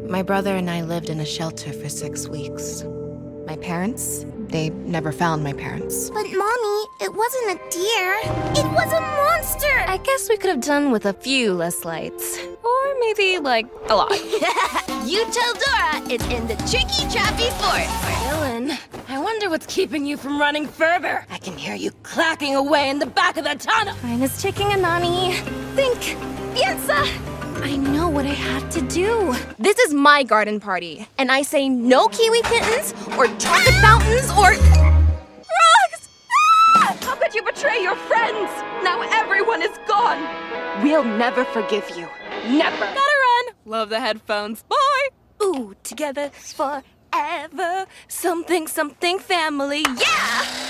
My brother and I lived in a shelter for 6 weeks. My parents, they never found my parents. But Mommy, it wasn't a deer. It was a monster! I guess we could have done with a few less lights. Or maybe, like, a lot. You tell Dora it's in the tricky trappy forest. Dylan, I wonder what's keeping you from running further. I can hear you clacking away in the back of the tunnel. Mine is taking a Nani. Think, piensa. I know what I have to do. This is my garden party, and I say no kiwi kittens, or chocolate fountains, or... Frogs! Ah! How could you betray your friends? Now everyone is gone. We'll never forgive you. Never. Gotta run. Love the headphones. Bye. Ooh, together forever. Something, something family. Yeah!